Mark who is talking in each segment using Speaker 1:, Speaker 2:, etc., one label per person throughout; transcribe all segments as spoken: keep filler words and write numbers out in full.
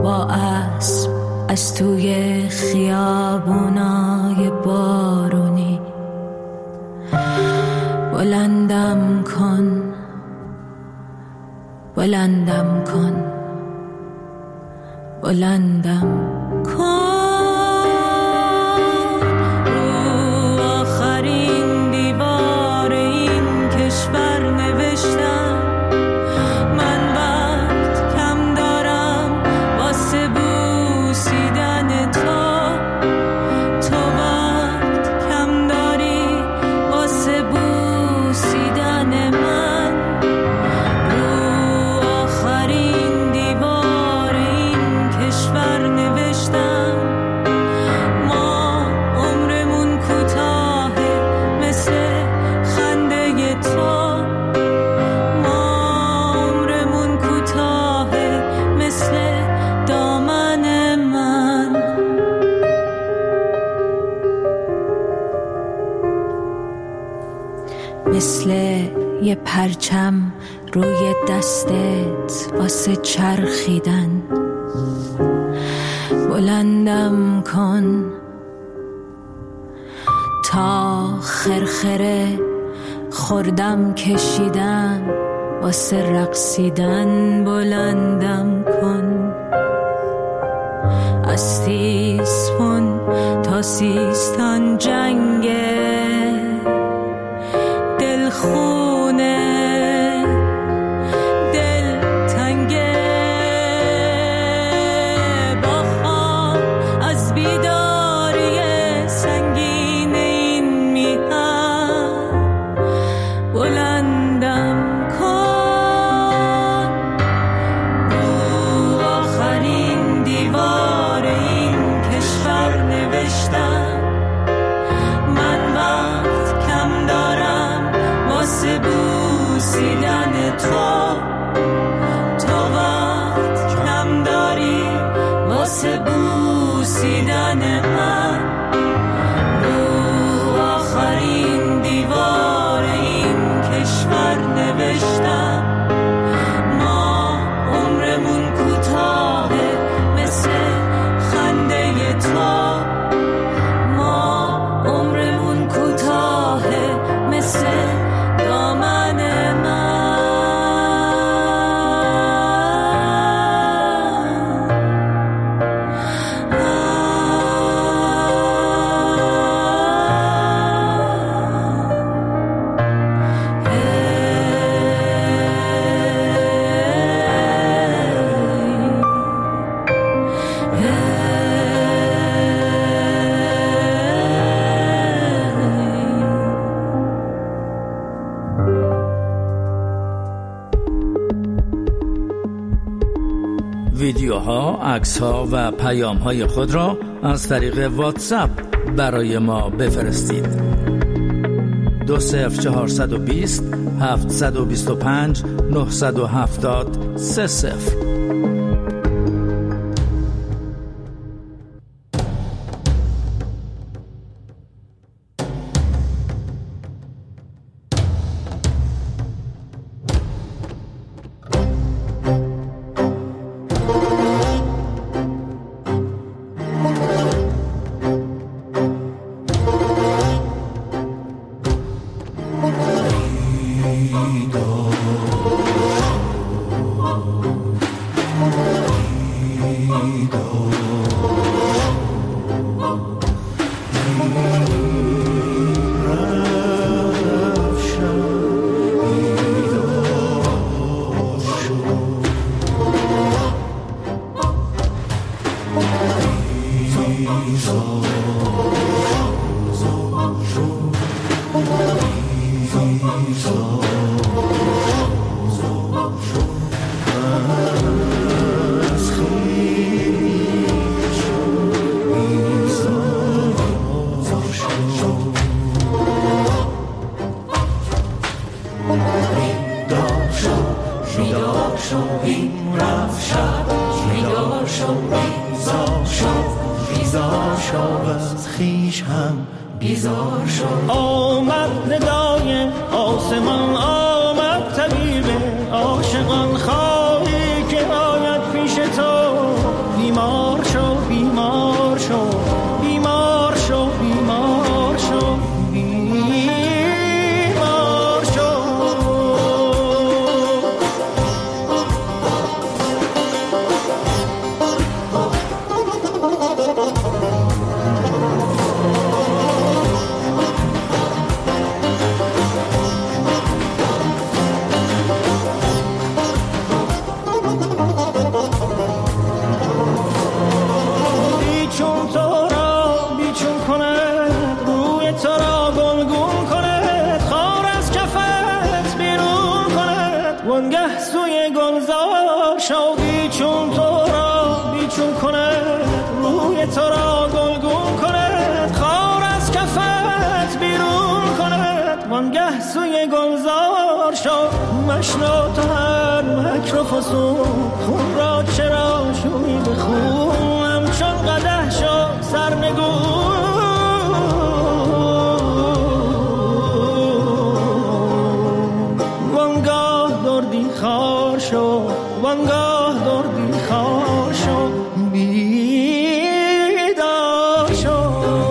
Speaker 1: با اسب از توی خیابونای بارونی بلندم کن، بلندم کن، بلندم کن. رو آخرین دیوار این کشور نوشتم من وقت کم دارم واسه بوسیدن تو، تو وقت کم داری واسه بوسیدن من. رو آخرین دیوار این کشور نوشتم ما عمرمون کوتاهه مثل خنده تو، ما عمرمون کوتاهه مثل دامن من. مثل یه پرچم روی دستت واسه چرخیدن بلندم کن تا خرخره خوردم کشیدم واسه رقصیدن بلندم کن. از تیسفون تا سیستان جنگه دل خونه دل تنگه با خواب از بیداری سنگین این میهن بلندم کن. رو آخرین دیوار این کشور نوشتم من وقت کم دارم واسه بوسیدن تو، تو وقت کم داری واسه بوسیدن من. رو آخرین دیوار این کشور نوشتم ما عمرمون کوتاهه مثل خنده تو، ما عمرمون کوتاهه مثل دامن من.
Speaker 2: ویدیوها، عکس‌ها و پیام‌های خود را از طریق واتساپ برای ما بفرستید. دو صفر چهارصد و بیست هفتصد و بیست و پنج نهصد و هفتاد سه صفر.
Speaker 3: آمد ندای آسمان، آمد طبیب عاشقان، خواهی که آید پیش تو وانگه سوی گلزار شو مشنو تو هر مکر و فسون خون را چرا شوی بخون همچون قدح شو سرنگون وانگاه دردی خار شو وانگاه دردی خار شو بیدار شو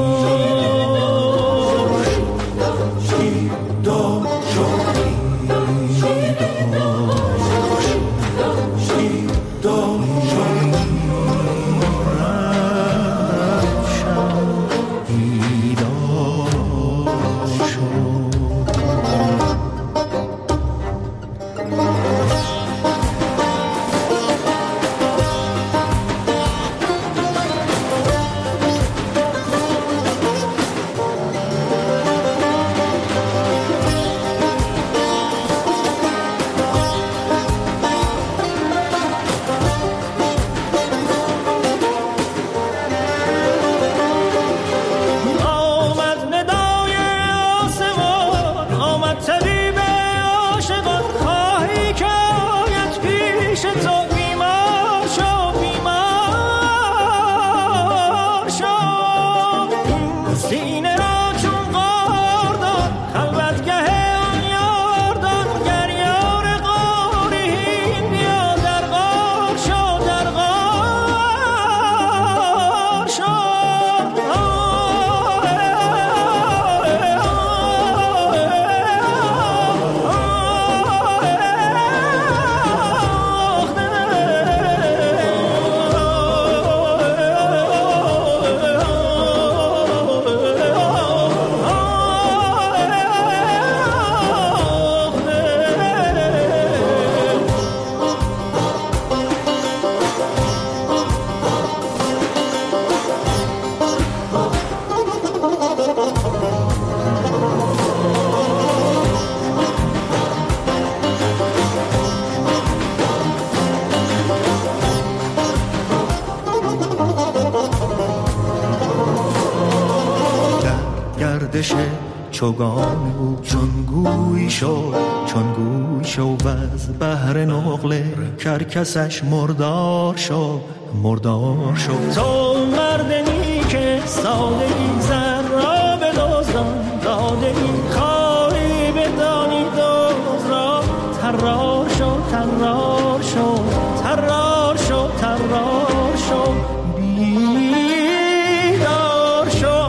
Speaker 3: چوگان او چون گوی شو چون گوی شو و از بحر نقل کرکسش مردار شو مردار شو تو مردنی که ساده این زر را به دزدان داده این خواهی بدانی دوز را ترار شو ترار شو ترار شو ترار شو بیدار شو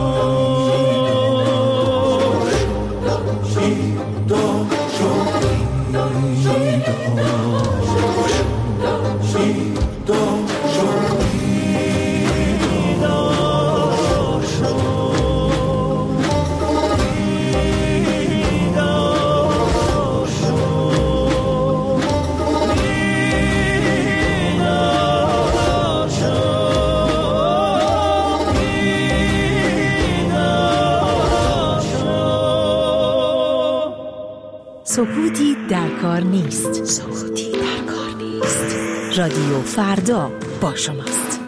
Speaker 4: سکوتی در کار نیست. سکوتی در کار نیست. رادیو فردا با شماست.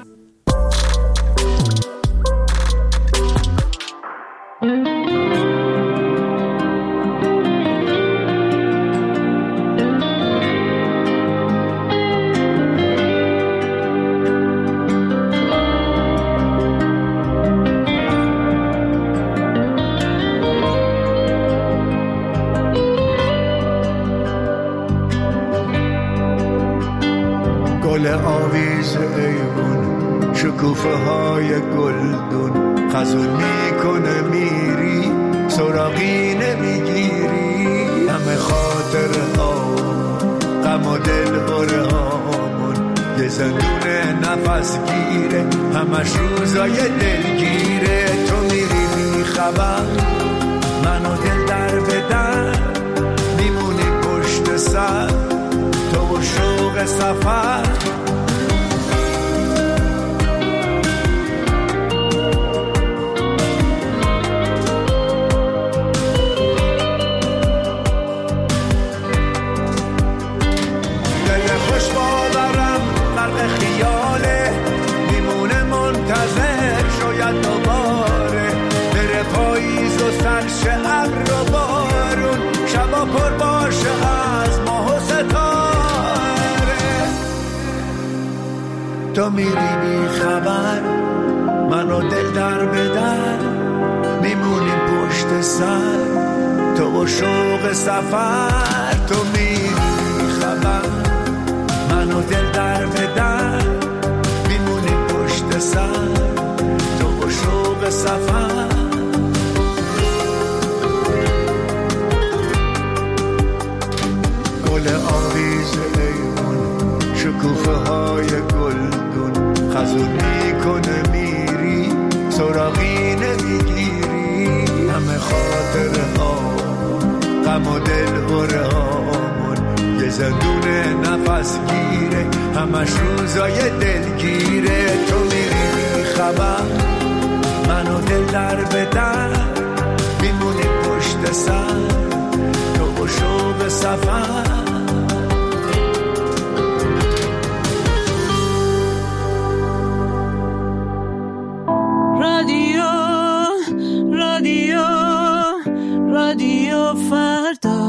Speaker 5: آویز ایوون شکوفه های گلدون خزون میکنه میری سراغی نمیگیری همه خاطر ها غم و دل بره هامون یه زندون نفس گیره همش روزای دلگیره تو میری بیخبر منو دل در بدن میمونی پشت سر تو و شوق سفر دوباره بره پاییز و سرش ابر و بارون تو میری بی خبر، من و دل در به در میمونیم پشت سر، تو و شوق سفر. تو میری بی خبر، من و دل در به در میمونیم پشت سر، تو و شوق سفر. گل آویز ایوون، شکوفه های گلدون، خزون میکنه میری سراغی نمیگیری. همه خاطره ها غم و دل بره هامون، یه زندونه نفس گیره همش روزای دلگیره. تو میری بی خبر، من و دل در به در میمونی پشت سر، تو و شوق سفر.
Speaker 1: رادیو رادیو رادیو فردا.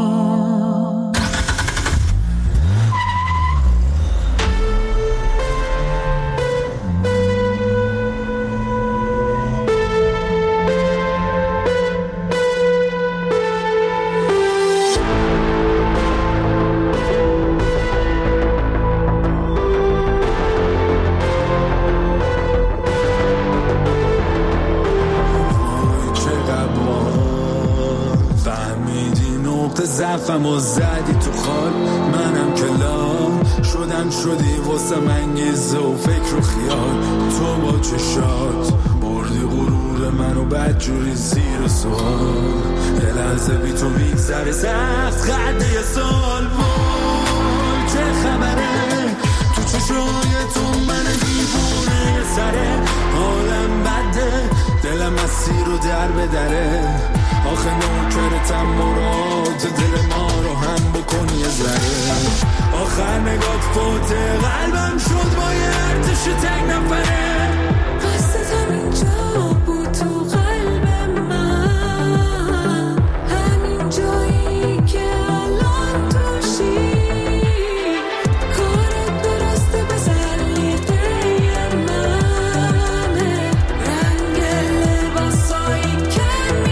Speaker 6: ضعفم و زدی تو خال، منم که لال شدم شدی واسه منگیزه و فکر و خیال. تو با چشات بردی غرور منو بدجوری زیر سوال، یه لحظه بی تو میگذره سخت قده سال. وای چه خبره تو چشای تو من دیوونه سره، حالم بده دلم اسیر و در به دره. آخه نوکرتم مراد دل ما رو هم بکن یه ذره. آخر نگات فوت قلبم شد با یه ارتش تک نفره.
Speaker 1: قصدم اینجا بود تو قلب من، همین جایی که الان توشی. کارت درسته به سلیقه منه، رنگ لباسایی که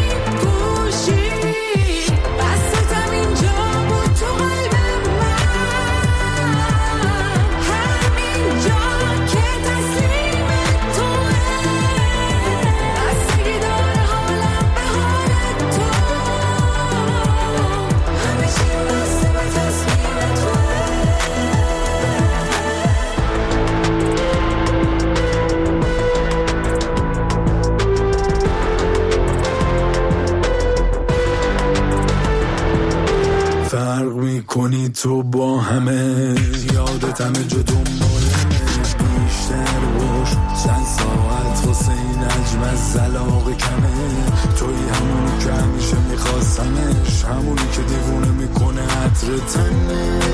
Speaker 6: کنی تو با همه، یادت همه جا دنبالمه. بیشتر باش چند ساعت واسه این نجم از زلاق کمه. توی همونی که همیشه میخواستمش، همونی که دیوونه میکنه عطر تنش.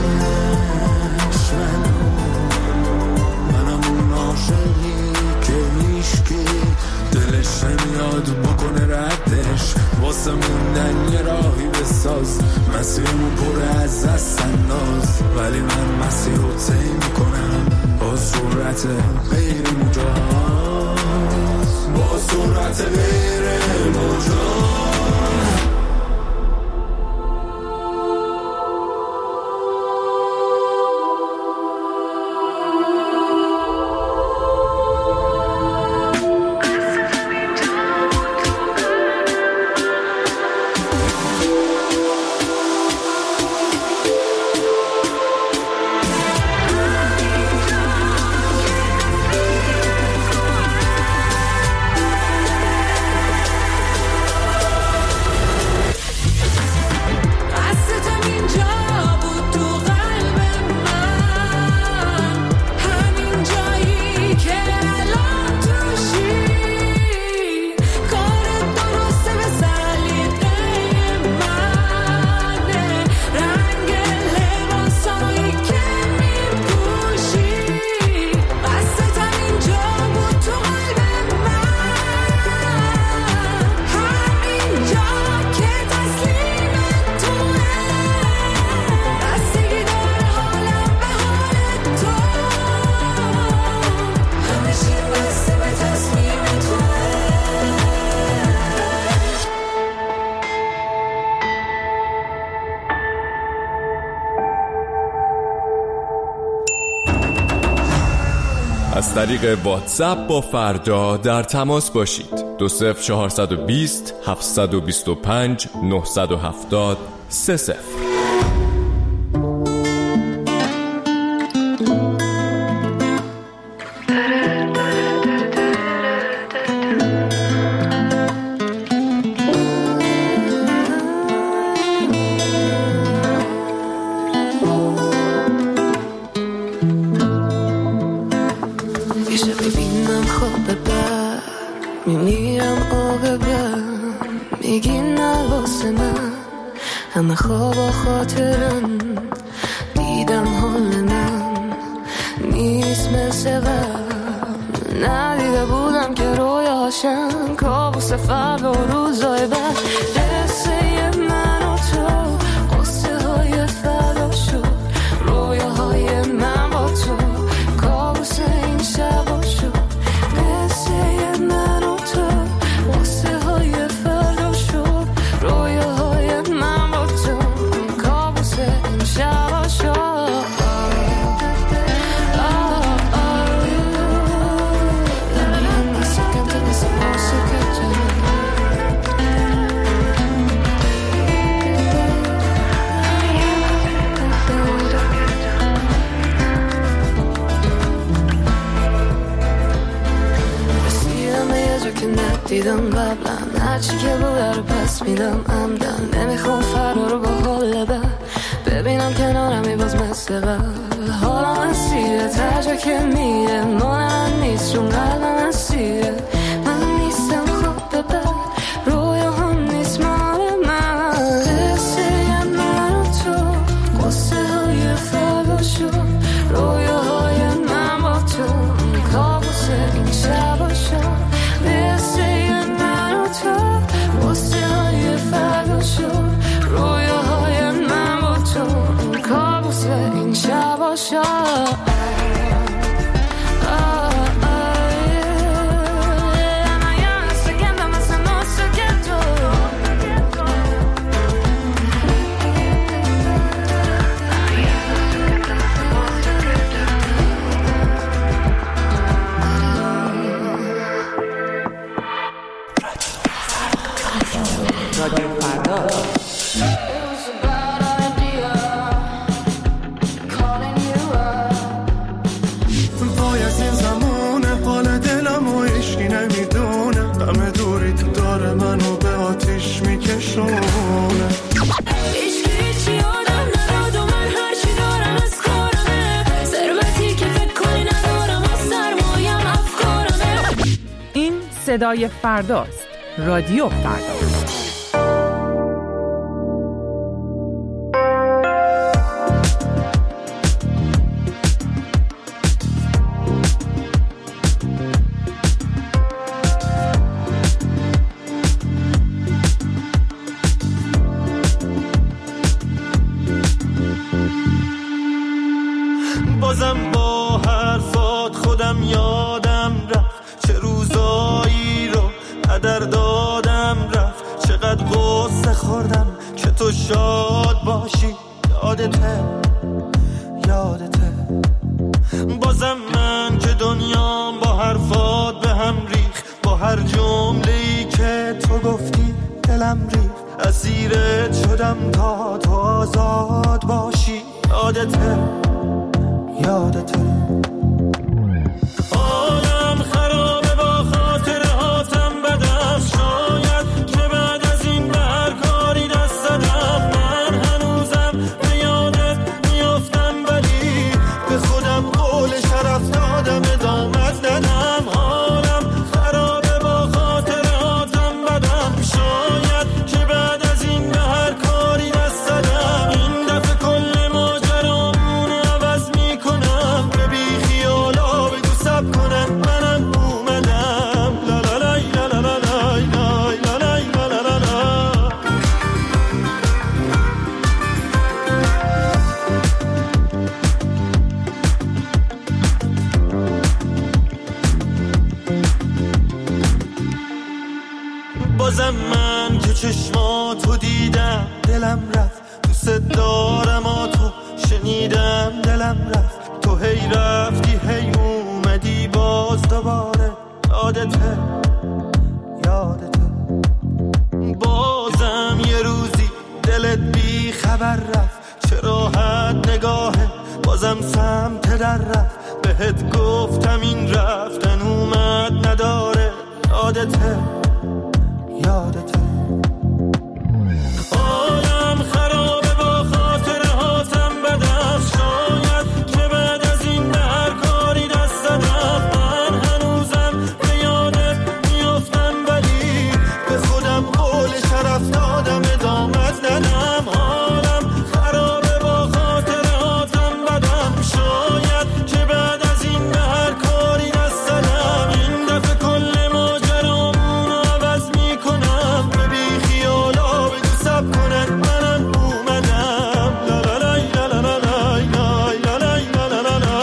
Speaker 6: منم اون عاشقی که هیشکی دلش نمیاد بکنه ردش. واسه موندن یه راهی بساز، مسیرمو پر از دست انداز. ولی من مسیر رو طی میکنم با سرعت غیر مجاز، با سرعت غیر مجاز.
Speaker 7: طریق واتساپ با فردا در تماس باشید. دو صفر چهارصد و بیست هفتصد و بیست و پنج نهصد و هفتاد سه صفر.
Speaker 1: میمیرم عاقبت میگی نه واسه من همه خواب و خاطرم دیدم حال من نیست مثل قبل ندیده بودم که رویاشم کابوس فردا و روزای بعد قصه من و تو قصه های فردا شد رویاهای من با تو کابوس این شب شد قصه من و تو قصه های فردا شد رویاهای من با تو کابوس این شب شد دیدم قبلا هرچی که بوده رو پس میدم عمدن نمیخوام فردا رو با حال بد ببینم کنارمی باز مثل قبل حالم اسیره ترجا که میره مال من نیست چون قلبم اسیره من نیستم خواب بد رویا هم نیست مال من قصه من و تو قصه های فردا شد رویاهای من با تو کابوس این شب شد قصه من و تو قصه های فردا شد رویاهای من با تو کابوس این شب شد
Speaker 8: صدای فرداست. رادیو فردا.
Speaker 3: بازم با حرفات خودم یادم رفت چه روزایی رو قدر دادم رفت چقدر غصه خوردم که تو شاد باشی یادته یادته بازم من که دنیام با حرفات به هم ریخ با هر جمله‌ای که تو گفتی دلم ریخ اسیرت شدم تا تو آزاد باشی یادته یادته آدم خرابه با خاطر هاتم بدست شاید که بعد از این به هر کاری دست دادم من هنوزم به یادت میافتم ولی به خودم قول شرف دادم ادامت ندم حالم خرابه با خاطر هاتم بدم شاید که بعد از این به هر کاری دست دادم این دفعه کل ماجرامون عوض میکنم به بی خیالا بگو سب کنن منم اومدم لا لا لای لا لا لا لای لای لا لای لا لا لا لا بازم من که چشماتو دیدم دلم رفت دوست دارم آ تو شنیدم دلم رفت تو هی رفتی هی اومدی ولی باز دوباره یادته یادته بازم یه روزی دلت بی خبر رفت، چه راحت نگاهه بازم سمت در رفت، بهت گفتم این رفتن اومد نداره یادته یادته حالم خرابه با خاطره هاتم بدست، شاید که بعد از این به هر کاری دست دادم من هنوزم به یادت میافتم، ولی به خودم قول شرف دادم ادامت ندم. حالم خرابه با خاطره هاتم بدم، شاید که بعد از این به هر کاری دست دادم این دفعه کل ماجرامون عوض میکنم، به بی خیالا بگو سب کنن منم اومدم. لا لا لا لا لا لا لا لا لا لا لا.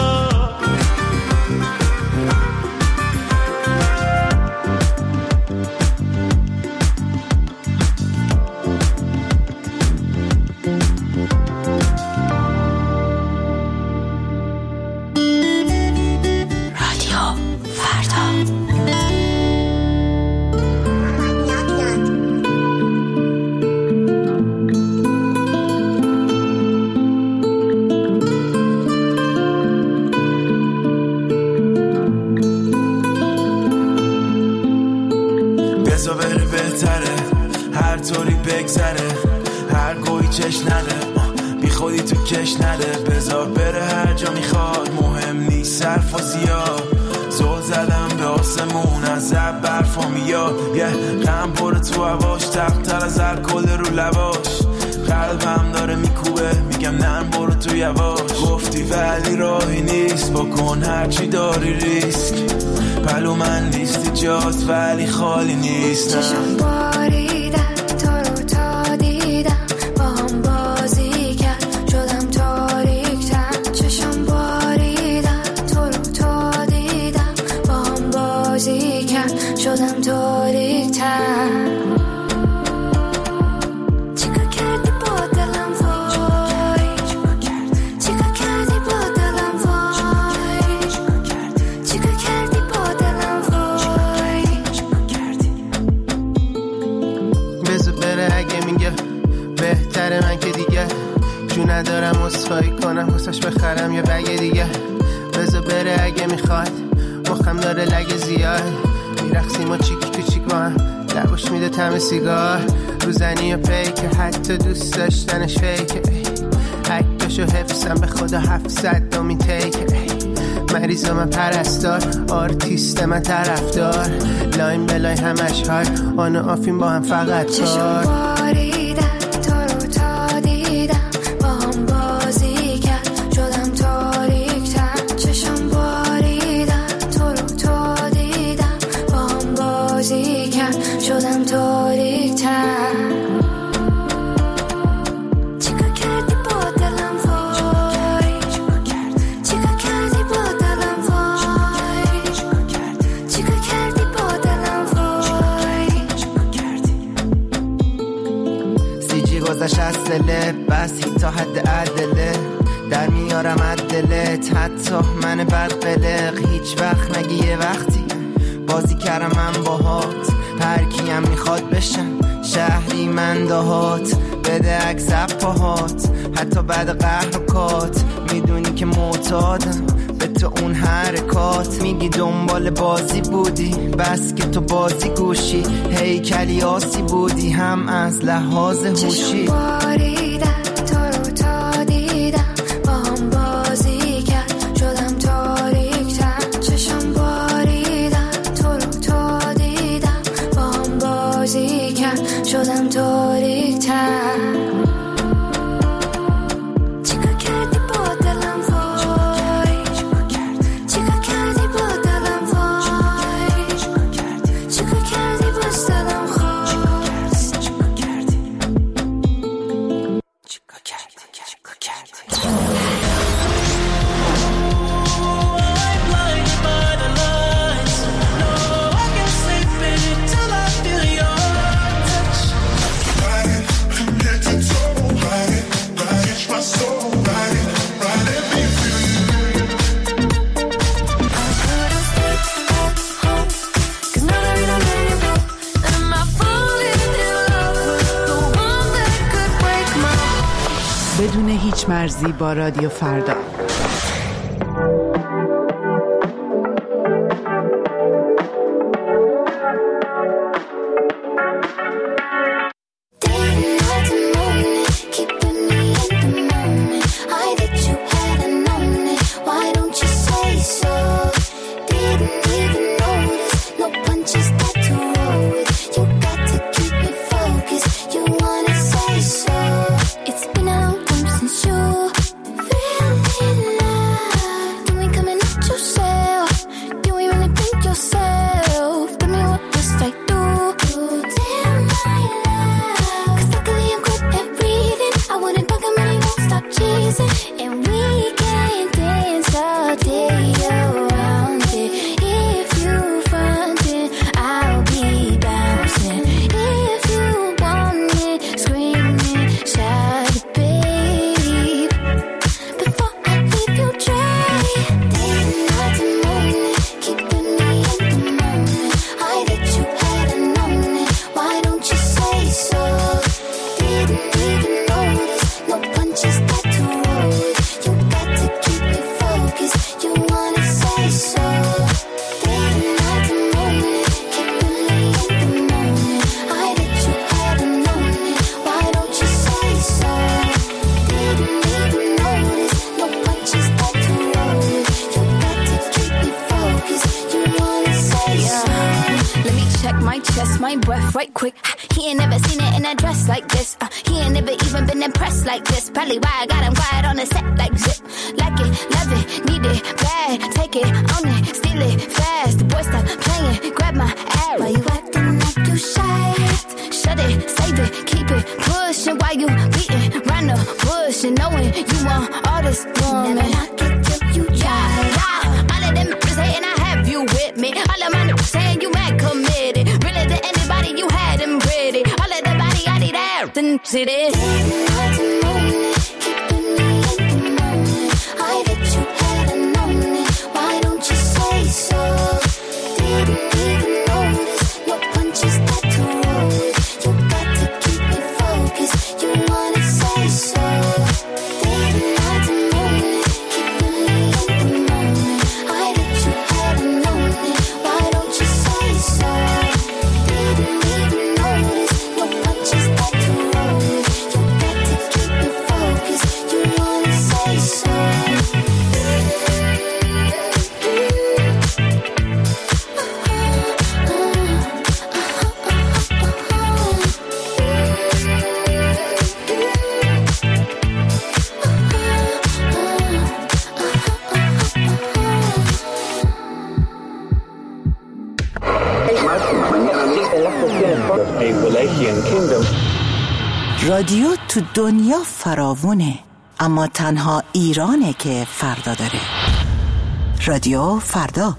Speaker 4: رادیو فردا.
Speaker 6: بزا بره بهتره هر طوری بگذره، هر گوی چش نده بی خودی تو کش نده، بزار بره هر جا میخواد مهم نیست صرف و زیاد، زل زدم به آسمون از زب برفا میاد، یه غم پره تو هواش تختر از الکل رو لباش، قلبم داره میکوبه میگم نرم برو تو یواش، گفتی ولی راهی نیست بکن هرچی داری ریسک، پلو من نیستی جاست ولی خالی نیستم.
Speaker 1: چشم باریدن تو رو تا دیدم، با هم بازی کرد شدم تاریک‌تر، چشم باریدن تو رو تا دیدم، با هم بازی کرد شدم تاریک‌تر. چیکار کردی با دلم وای، چیکار کردی با دلم وای، چیکار کردی با دلم وای.
Speaker 9: بزو بره اگه میگه بهتره من که دیگه جو ندارم اصفایی کنم حسش بخرم یه بگه دیگه، بزو بره اگه میخواد مخم داره لگه زیاد، میرخسیم و چیکی کوچیک با هم لباش میده تم سیگار، روزنی و پیکه حتی دوست داشتنش فیکه، عکسشو حفظم به خدا هفتصد دومین تیکه، مریض من پرستار آرتیست من طرفدار، لاین بلای همش های آن و آفین با هم فقط
Speaker 1: چشم
Speaker 9: کار.
Speaker 1: باریدن تو رو تا دیدم، با هم بازی کرد شدم تاریک‌تر، چشم باریدن تو رو تا دیدم، با هم بازی کرد شدم تاریک‌تر. چیکار کردی با دلم وای، چیکار کردی با دلم وای، چیکار کردی با دلم وای.
Speaker 9: سی جی گذاشت از دلت بسی تا حد عدله، در میارم عدلت حتی من بد قلق، هیچ وقت نگی یه وقتی بازی کردم من باهات، هر کیم میخواد بشم شهری من دهات، بده عکس پاهات حتی بعد قهر و کات، میدونی که معتادم به تو اون حرکات، میگی دنبال بازی بودی بس که تو بازی گوشی، هیکلی آسی بودی هم از لحاظ هوشی.
Speaker 1: چشم باریدن تو رو تا دیدم، با هم بازی کرد شدم تاریک‌تر، چشم باریدن تو رو تا دیدم، با هم بازی کرد شدم تاریک‌تر. چیکار کردی با دلم وای، چیکار کردی با دلم وای، چیکار کردی با دلم خواست، چیکار کردی چیکار کردی چیکار کردی.
Speaker 8: پیشمرزی با رادیو فردا.
Speaker 4: رادیو تو دنیا فراوونه، اما تنها ایرانه که فردا داره. رادیو فردا.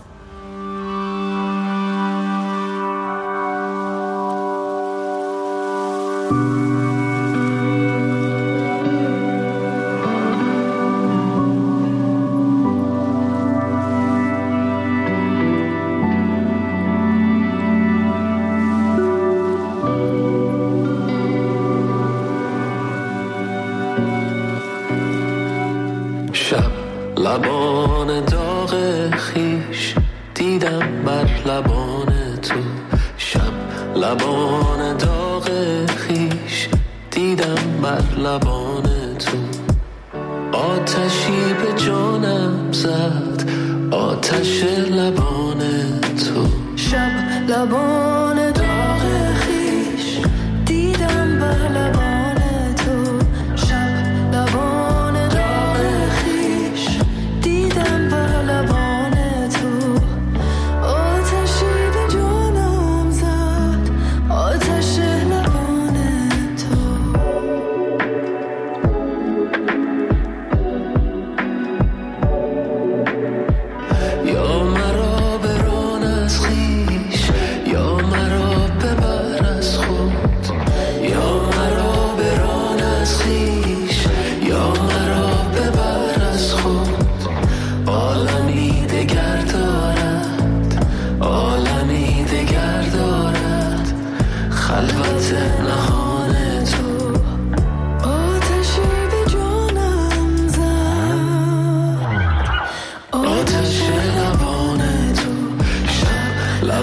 Speaker 10: لبان داغ خیش دیدم بر لبان تو، شب لبان داغ خیش دیدم بر لبان تو، آتشی به جانم زد آتش لبان تو، شب لبان داغ خیش دیدم بر لبان تو، شب لبان یا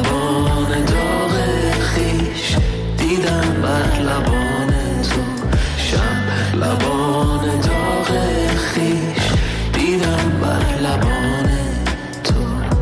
Speaker 10: لبان داغ خیش دیدم بر لبان تو شب لبان داغ خیش دیدم بر لبان تو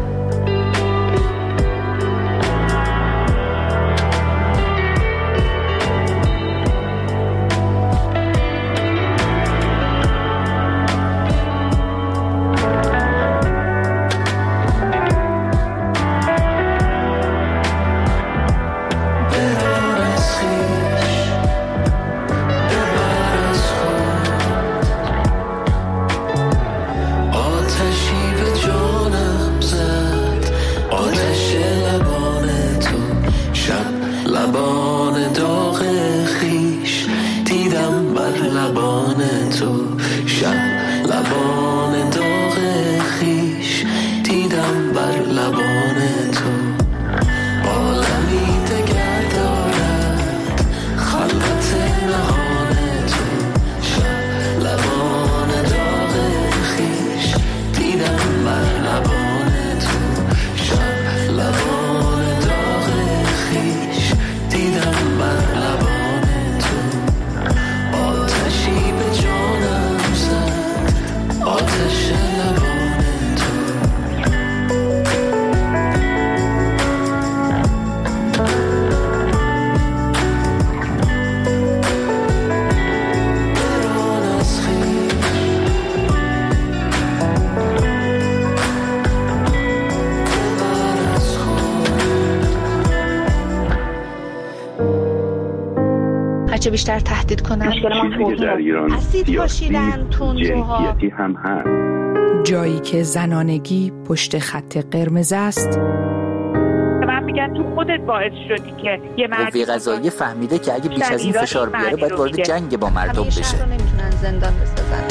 Speaker 10: لبان داغ خیش دیدم بر لبان تو شب لبان داغ خیش دیدم بر لبان تو عالمی دگر دارد خلوت نهان تو شب لبان داغ خیش دیدم بر لبان تو شب لبان داغ خیش دیدم بر لبان تو آتشی به جانم زد آتش لبان تو بران از خیش ببر از خود
Speaker 11: هرچه بیشتر تهدید کنن
Speaker 12: در ایران
Speaker 11: اسید پاشیدن تندروها
Speaker 12: جنسیتی هم هست.
Speaker 8: جایی که زنانگی پشت خط قرمز است.
Speaker 13: من میگن تو خودت باعث شدی که یه مرد
Speaker 14: قوه قضاییه فهمیده که اگه بیش از این فشار بیاره باید وارد جنگ با مردم بشه.
Speaker 11: شهر رو نمیتونن زندان بسازن.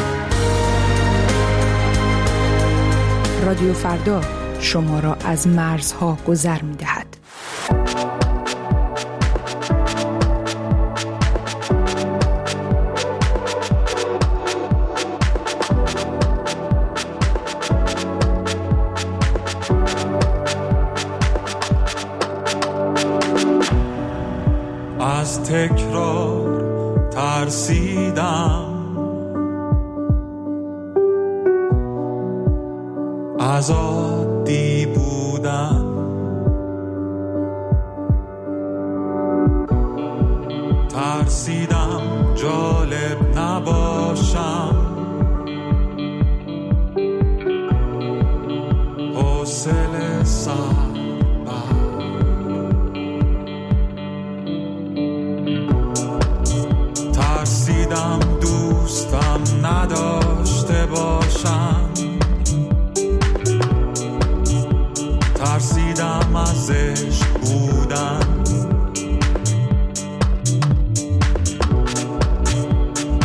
Speaker 8: رادیو فردا شما را از مرزها گذر می‌دهد.
Speaker 6: از تکرار ترسیدم، از عادی بودن ترسیدم جالب نباشم، حوصله سر ترسیدم دوستم نداشته باشم، ترسیدم از عشق بودن،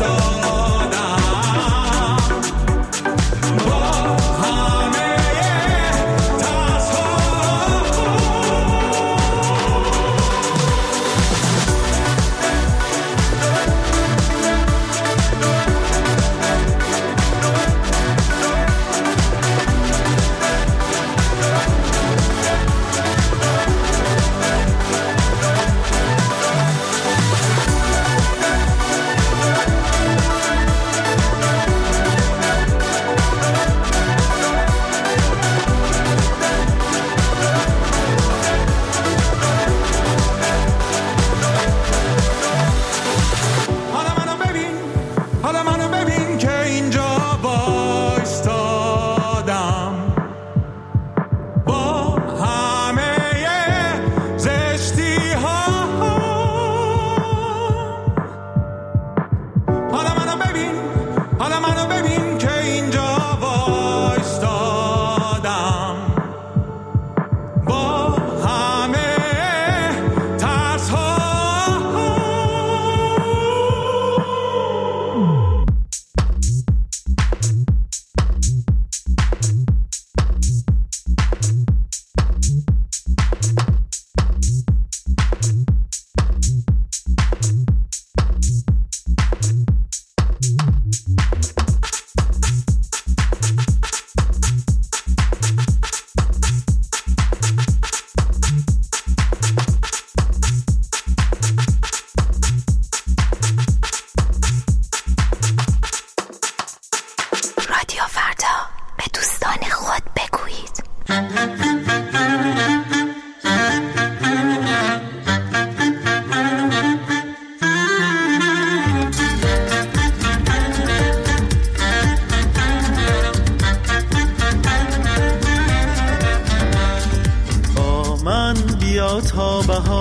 Speaker 3: تا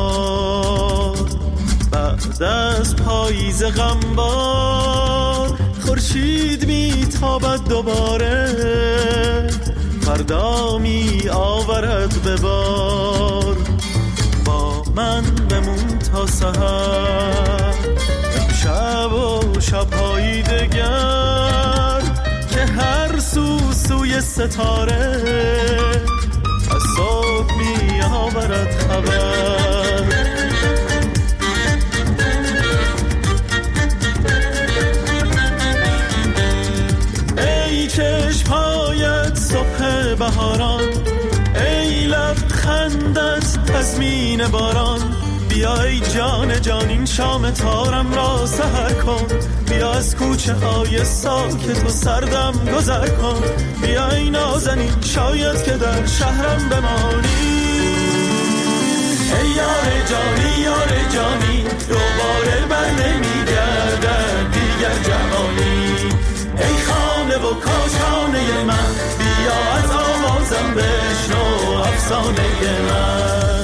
Speaker 3: بهار، بعد از پاییز غمبار خورشید میتابد دوباره، فردا می آورد به بار. با من بمون تا سحر، امشب و شب‌های دگر که هر سو سوی ستاره از صبح می آورد خبر. ای چشم‌هایت صبح بهاران، ای لبخندت تضمین باران، بیا ای جان جان این شام تارم را سحر کن، بیا از کوچه های ساکت و سردم گذر کن، بیا ای نازنین شاید که در شهرم بمانی. ای یار جانی یار جانی دوباره بر نمیگردد دیگر جوانی. ای خانه و کاشانه من، بیا از آوازم بشنو افسانه من.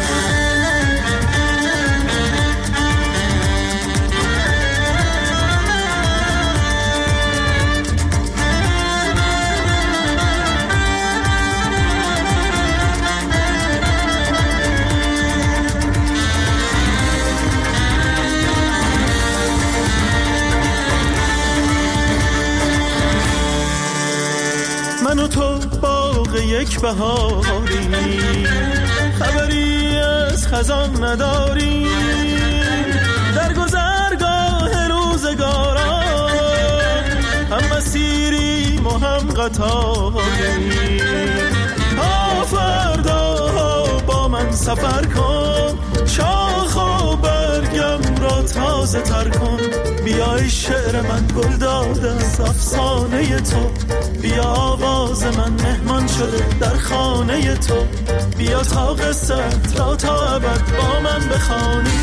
Speaker 3: من و تو باغ یک بهاری، خبری از خزان نداری، در گذرگاه روزگاران هم مسیریم و هم قطاری. تا فردا با من سفر کن، شاخ و برگم را تازه تر کن، بیای شعر من گل داده از افسانه تو، بیا آواز من مهمان شده در خانه تو، بیا تا قصت را تا ابد با من بخوانی.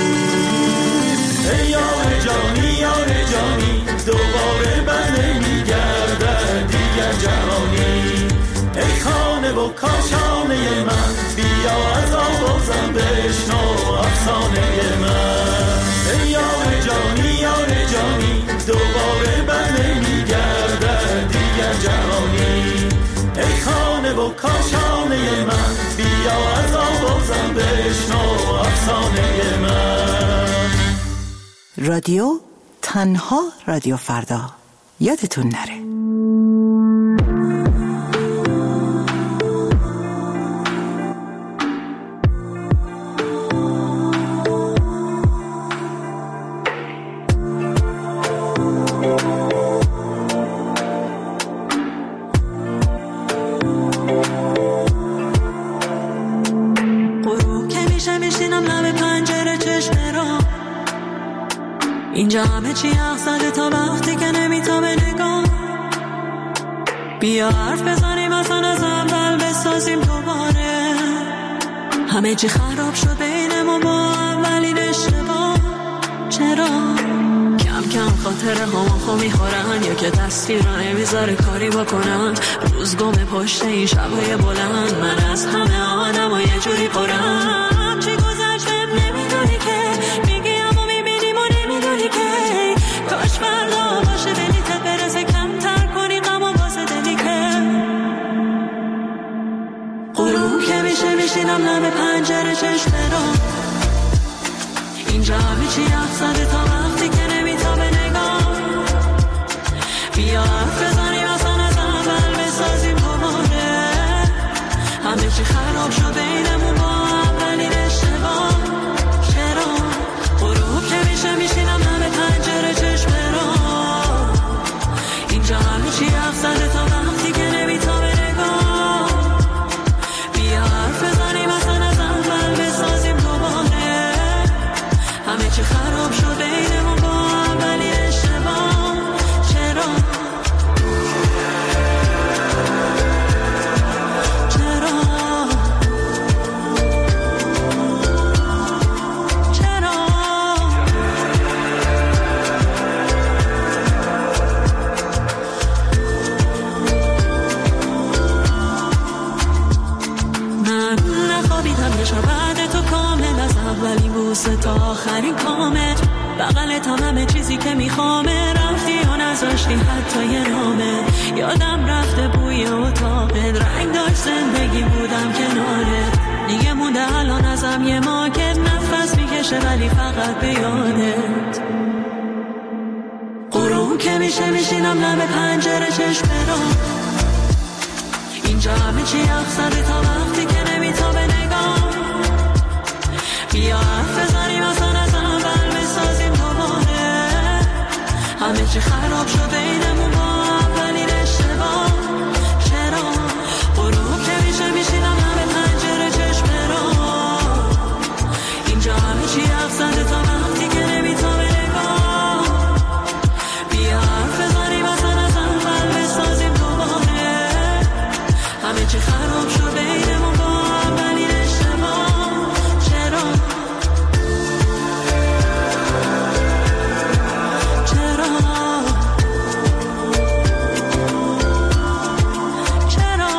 Speaker 3: ای یار جانی یار جانی دوباره بر نمیگردد دیگر جوانی. ای خانه و کاشانه من، بیا از آوازم بشنو افسانه من. ای یار جانی یار جانی دوباره بر نمیگردد دیگر جوانی. ای خانه و کاشانه من، بیا از آوازم بشنو افسانه من.
Speaker 4: رادیو
Speaker 12: تنها رادیو فردا یادتون نره.
Speaker 15: اینجا همه چی اقصده تا وقتی که نمیتابه نگاه. بیا حرف بزنیم اصلا از اول بسازیم دوباره. همه چی خراب شد بین ما با اولین اشتباه. چرا کم کم خاطره هما خو میخورن یا که تصویر رو نمیذاره کاری بکنن. روز گم پشت این شبای بلند من از همه آدم و یه جوری پرم. چی گذشتم نمیدونی که میگی اما میبینیم و نمیدونی که کاش فردا باشه دلیتت برسه کمتر کنی غم و واسه دلی که غروب که میشه میشینم لب پنجره چشم رو. اینجا همه چی اقصده تا وقتی که نمیتابه نگاه. بیا حرف بزنیم اصلا از اول بسازیم دوباره. همه چی خراب شد بینمون با اولین اشتباه. چرا غروب که میشه میشینم لب پنجره چشم رو. اینجا همه چی اقصده تا وقتی که نمیتابه نگاه. بیا حرف بزنیم اصلا از اول بسازیم دوباره. همه چی خراب شد بینمون با اولین اشتباه. چرا چرا چرا من نخوابیدم یه شب بعد تو کامل از اولین بوسه تا آخرین کامت. بغلت هم همه چیزی که میخوامه. رفتی و نذاشتی حتی یه نامه. یادم رفته بوی اتاقت رنگ داشت زندگی بودم کنارت. دیگه مونده الان ازم یه ماکت نفس میکشه ولی فقط به یادت. غروب که میشه میشینم لب پنجره چشم رو. اینجا همه چی اقصده تا وقتی که نمیتابه نگاه. بیا حرف بزنیم اصلا از اول بسازیم دوباره. همه چی خراب شد بینمون با اولین اشتباه. چرا غروب که میشه میشینم همه پنجره چشم رو. اینجا همه چی اقصده تا وقتی که نمیتابه نگاه. بیا حرف بزنیم اصلا از اول بسازیم دوباره. همه چی خراب شد بینمون با اولین اشتباه. چرا چرا چرا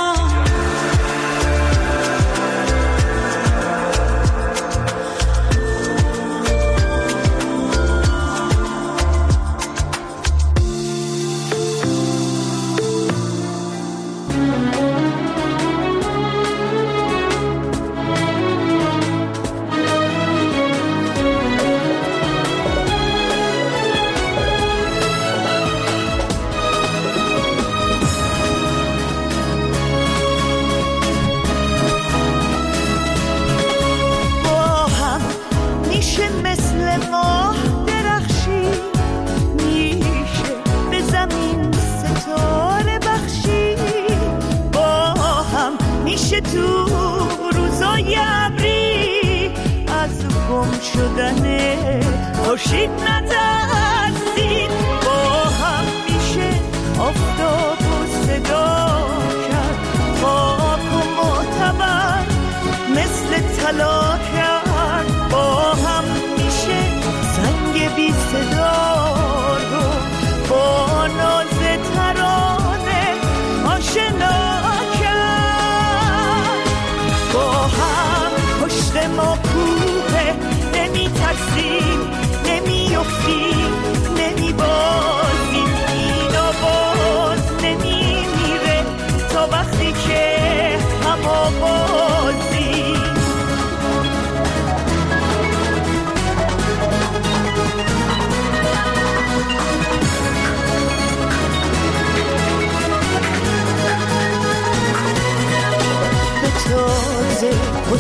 Speaker 16: با هم میشه مثل ماه درخشی. میشه به زمین ستاره بخشی. با هم میشه تو روزای ابری از گم شدن خورشید نترسید. با هم میشه آفتاب و صدا کرد. خاک و معتبر مثل طلا کرد. با هم میشه سنگ بی صدا رو با ناز ترانه آشنا کرد. با هم پشت ما کوه نمی ترسیم نمی افتیم نمی بازیم. این آواز نمی میره تا وقتی که هم آوازیم.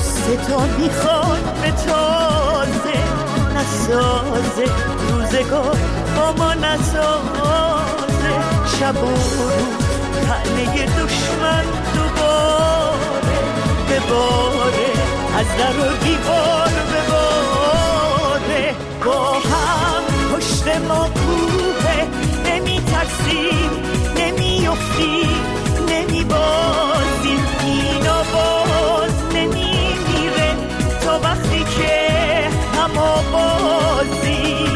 Speaker 16: دوست تو میخواد به تازه نسازه روزگار با ما نسازه شب و روز تنه دشمن دوباره بباره از در و دیوار بباره با هم پشت ما کوه نمی ترسیم نمی افتیم نمی بازیم اینا باز نمی میره تا وقتی که هم آبازیم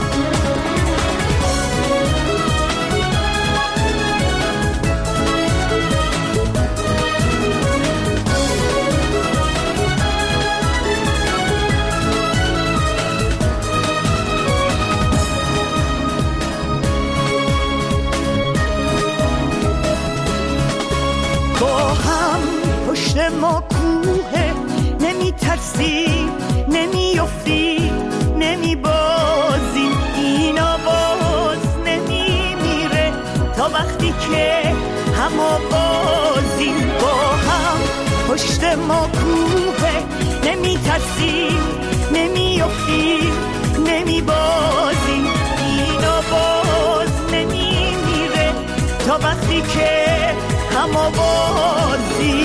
Speaker 16: پشت ما کوه نمی ترسیم نمی افتیم نمی بازیم اینا باز نمی میره تا وقتی که هم آبازیم با هم پشت ما کوه نمی ترسیم نمی افتیم نمی بازیم اینا باز نمی میره تا وقتی که هم آبازیم